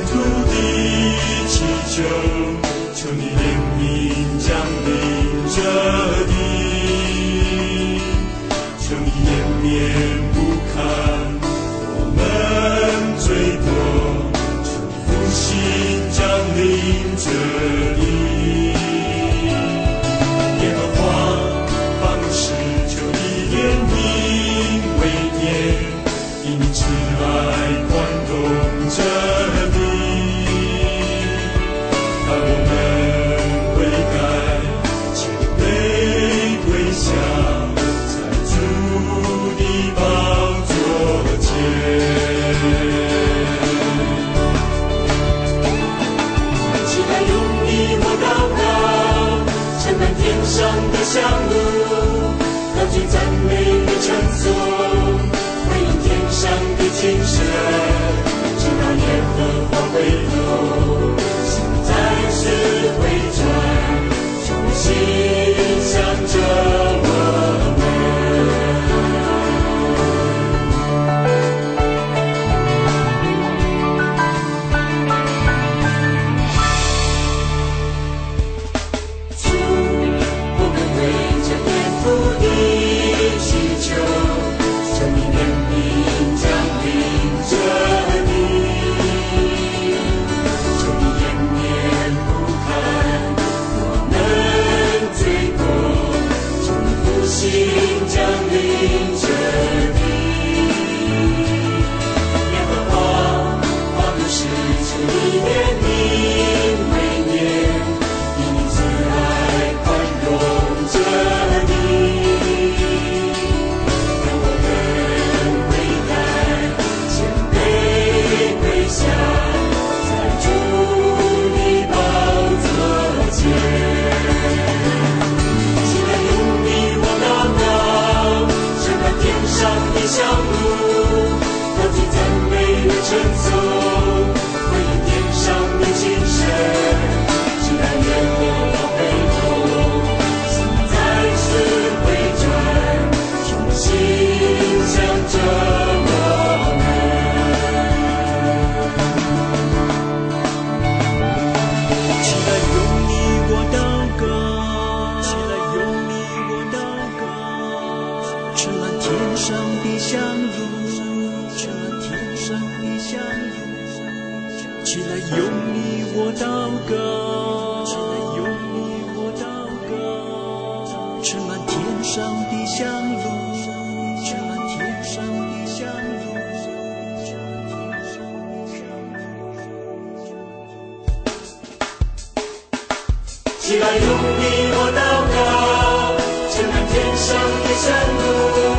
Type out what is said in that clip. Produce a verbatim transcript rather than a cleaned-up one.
土地祈求，求你怜悯降临这地，求你掩面不看我们罪过，求你复兴降临这地。耶和华发怒时，求你怜悯为念，以你慈爱宽容这地。当我们悔改，谦卑跪下，在主的宝座前。起来用你我祷告，承担天上的香炉，高举赞美与称颂，回应天上的青蛇，直到耶和华回头，心再次回转，重新向着我们。主，我们为这片土地祈求，求你怜悯降临这地，求你掩面不看我们罪过，求你复兴降临这地。耶和华发怒时，求你怜悯为念，以你慈爱宽容这地。让我们悔改，谦卑跪下，在主的宝座前。起来用你我祷告，承担天上的香炉，高举赞美与称颂，回应天上的青蛇，直到耶和华回头，心再次回转，重新向着我们。起来用你我祷告，起来用你我祷告，吃满天上的香炉，吃满天上的香炉。起来用你我祷告，起来用你我祷告，吃满天上的香炉，吃满天上的香炉。起来用你我祷告，承担天上的香炉。